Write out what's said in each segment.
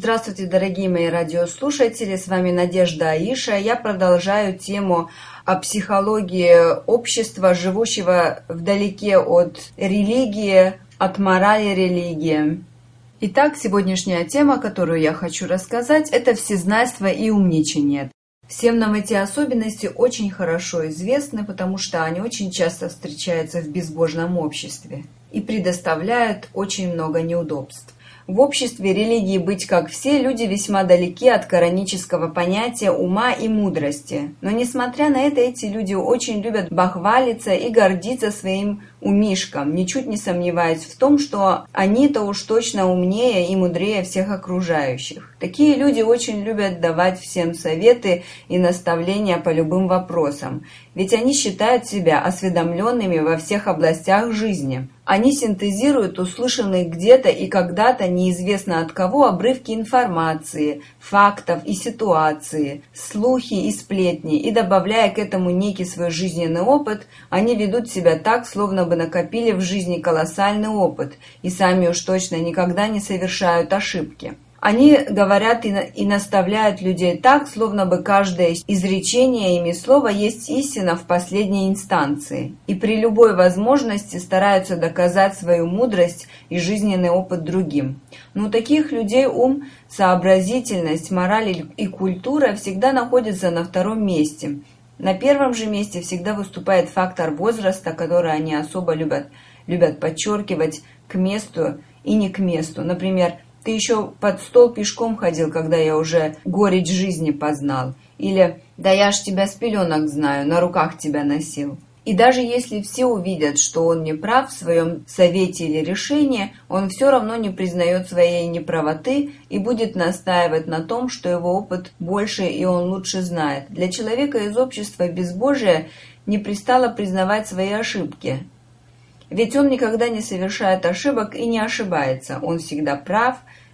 Здравствуйте, дорогие мои радиослушатели, с вами Надежда Аиша. Я продолжаю тему о психологии общества, живущего вдалеке от религии, от морали религии. Итак, сегодняшняя тема, которую я хочу рассказать, это всезнайство и умничание. Всем нам эти особенности очень хорошо известны, потому что они очень часто встречаются в безбожном обществе и предоставляют очень много неудобств. В обществе религии быть как все, люди весьма далеки от коранического понятия ума и мудрости. Но несмотря на это, эти люди очень любят бахвалиться и гордиться своим умишком, ничуть не сомневаясь в том, что они-то уж точно умнее и мудрее всех окружающих. Такие люди очень любят давать всем советы и наставления по любым вопросам, ведь они считают себя осведомленными во всех областях жизни. Они синтезируют услышанные где-то и когда-то неизвестно от кого обрывки информации, фактов и ситуации, слухи и сплетни, и добавляя к этому некий свой жизненный опыт, они ведут себя так, словно бы накопили в жизни колоссальный опыт и сами уж точно никогда не совершают ошибки. Они говорят и наставляют людей так, словно бы каждое изречение ими слова есть истина в последней инстанции, и при любой возможности стараются доказать свою мудрость и жизненный опыт другим. Но у таких людей ум, сообразительность, мораль и культура всегда находятся на втором месте. На первом же месте всегда выступает фактор возраста, который они особо любят подчеркивать к месту и не к месту. Например, «Ты еще под стол пешком ходил, когда я уже горечь жизни познал». Или «Да я ж тебя с пеленок знаю, на руках тебя носил». И даже если все увидят, что он не прав в своем совете или решении, он все равно не признает своей неправоты и будет настаивать на том, что его опыт больше и он лучше знает. Для человека из общества безбожия не пристало признавать свои ошибки. Ведь он никогда не совершает ошибок и не ошибается. Он всегда прав,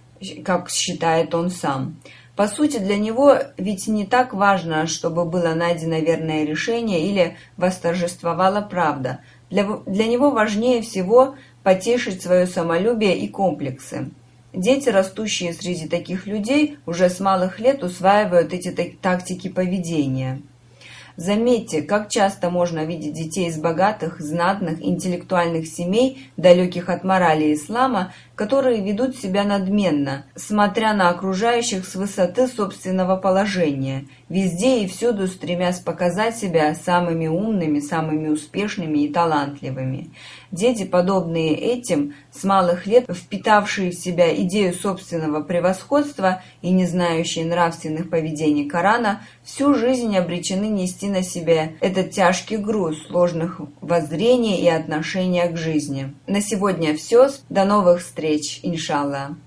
как считает он сам. По сути, для него ведь не так важно, чтобы было найдено верное решение или восторжествовала правда. Для него важнее всего потешить свое самолюбие и комплексы. Дети, растущие среди таких людей, уже с малых лет усваивают эти тактики поведения. Заметьте, как часто можно видеть детей из богатых, знатных, интеллектуальных семей, далеких от морали ислама, которые ведут себя надменно, смотря на окружающих с высоты собственного положения, везде и всюду стремясь показать себя самыми умными, самыми успешными и талантливыми. Дети, подобные этим, с малых лет впитавшие в себя идею собственного превосходства и не знающие нравственных поведений Корана, всю жизнь обречены нести на себе этот тяжкий груз сложных воззрений и отношения к жизни. На сегодня все. До новых встреч, иншаллах.